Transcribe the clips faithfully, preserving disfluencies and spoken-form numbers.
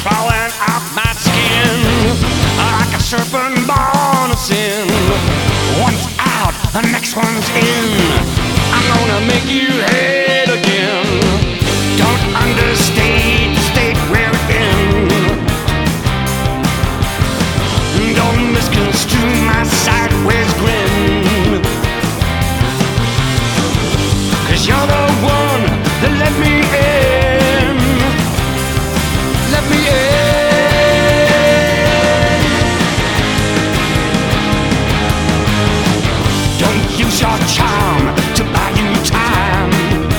crawling out my skin like a serpent born of sin. One's out, the next one's in. I'm gonna make you hate again. Don't understate the state we're in. Don't misconstrue my sideways grin. Cause you're the one that let me in. Let me in. Don't use your charm to buy you time.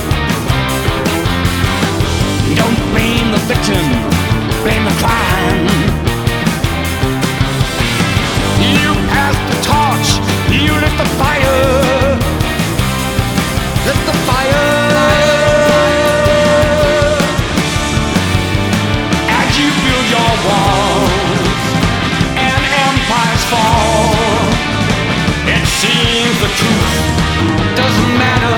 Don't blame the victim, blame the crime. You passed the torch, you lit the fire. Lit the fire. As you build your walls and empires fall, it seems the truth doesn't matter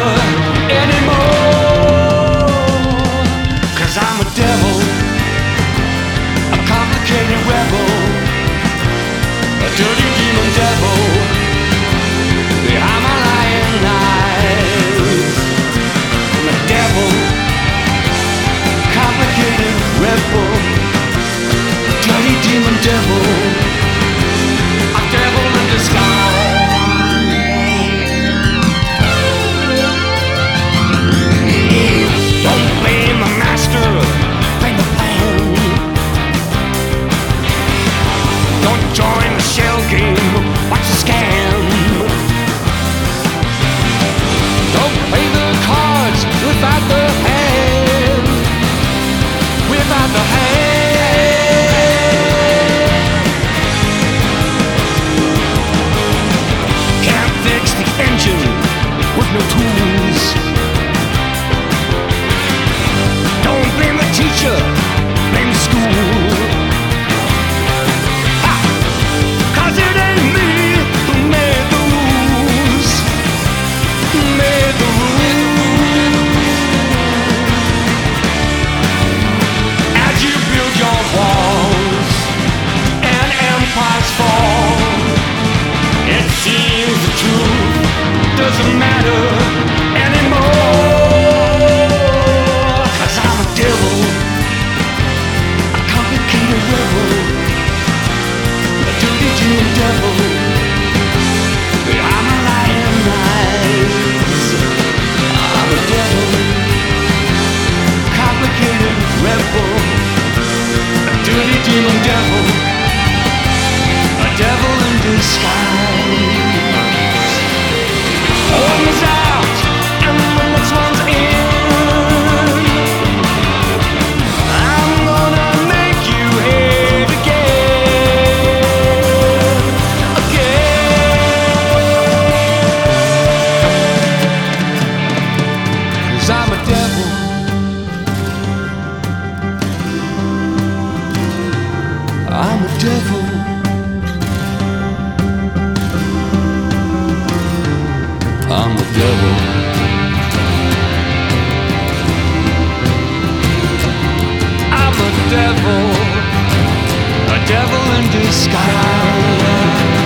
anymore. Cause I'm a devil, a complicated rebel, a dirty demon devil behind my lying eyes. I'm a devil, complicated rebel, dirty demon devil, a devil in disguise. Don't blame the master, blame the plan. Don't join the shell game, watch the scam. Don't play the cards without the hand, without the hand. Can't fix the engine with no tools. Don't blame the teacher, blame the school. Cause it ain't me who made the rules, who made the rules. As you build your walls and empires fall, it seems the truth doesn't matter anymore. Cause I'm a devil, a complicated rebel, a dirty demon devil behind my lying eyes. I'm a devil, complicated rebel, a dirty demon devil, a devil in disguise. One is out and the next one's in. I'm gonna make you hate again, again. Cause I'm a devil, I'm a devil, I'm a devil, I'm a devil, a devil in disguise.